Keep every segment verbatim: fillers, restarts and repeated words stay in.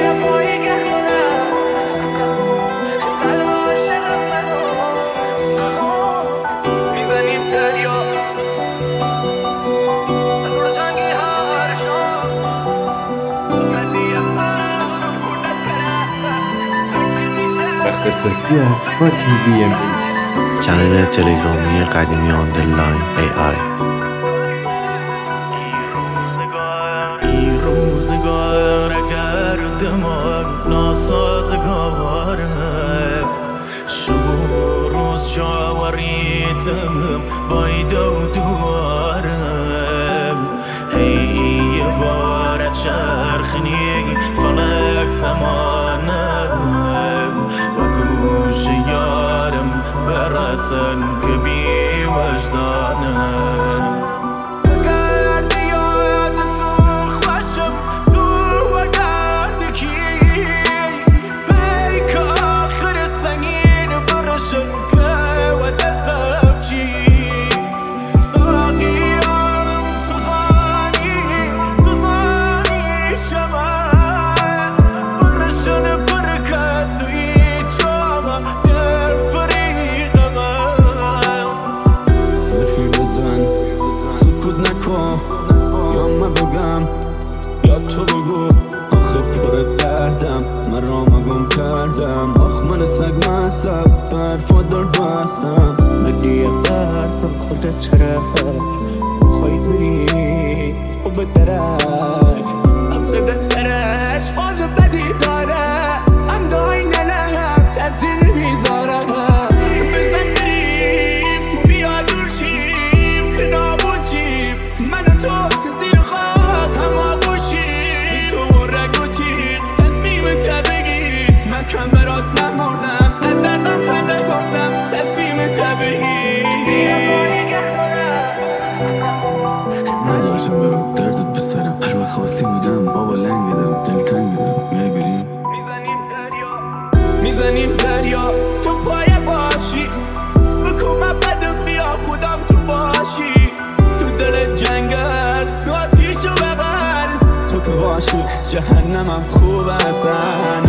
اختصاصی از فاتی وی ام ایکس، چنل تلگرامی قدیمی آندرلاین ای آی. این روزگار اگر دمان ناسازگاره، شب و روز جاوریتم باید و دوارم. هی یه بار چرخنی فلک زمانم و گوش یارم برسن که بی وجدانم. یا من بگم یا تو بگو، آخه پر دردم من رامو گم کردم. آخ من سگ مصب برفا درد بستم. بدی قلبم خودت چرا خواهی بری و به درک هم زده سرش باز بدی داره. هم دای نلهم تاثیر میذاره. بزن بریم بیا دور شیم که نابود شیم. من و تو زیر خواب هم آغوشیم. تو رگ و تیغ تصمیم تا بگیر. من کم برات نمردم از دردم پنده گفتم تصمیم تا بگیر. نذاشتم برات دردت بسرم. هر وقت خواستی بودم بابا لنگیدم دلتنگیدم. میای بریم میزنیم دریا میزنیم دریا تو پای باشی. بکن من بدم بیا خودم تو باشی. تو دل جنگل دو آتیشو ببر. تو که باشی جهنمم خوب هستن.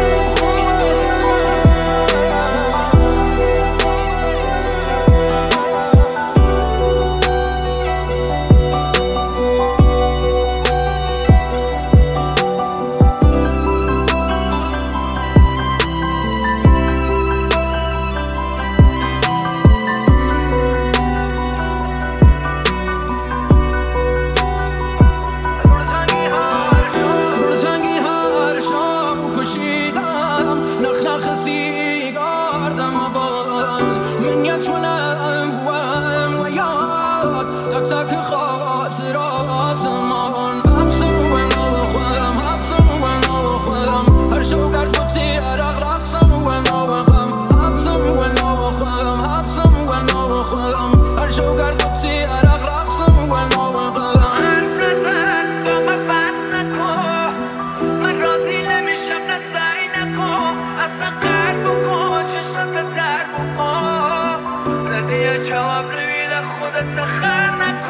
تک خاطرات من حبسم و نو خودم حبسم و نو خودم. هر شو گرد بودی عرق رقصم و نو غم. حبسم و نو خودم حبسم و نو خودم. هر شو گرد بودی عرق رقصم و نو غم. حرف نزن با من بس نکن. من راضی نمیشم نه سعی نکن. اصلا قرد بکن چشمت تر بکن. ردیه جواب نمیده خودت تخر نکن.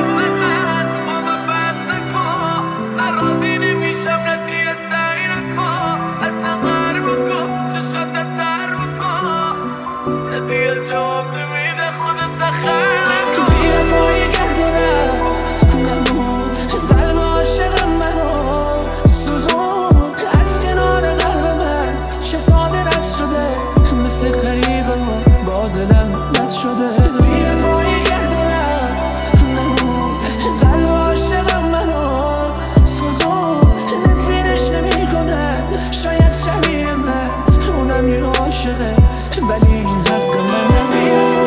تو بی‌وفایی گردونه قلب عاشق منو سوزون از کنار قلب من. چه ساده رد شده مثل غریبه با دلم بد شده. تو بی‌وفایی گردونه قلب عاشق منو سوزون نفرینش نمی کنه. شاید شبیه من اونم یه عاشقه ولی این حق من نمیه.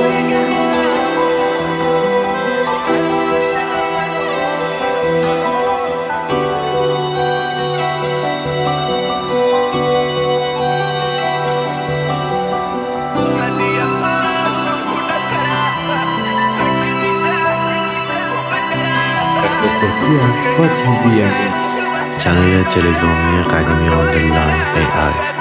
اختصاصی از فاتی وی ام ایکس، چنل تلگرامی قدیمی آندرلاین ای آی.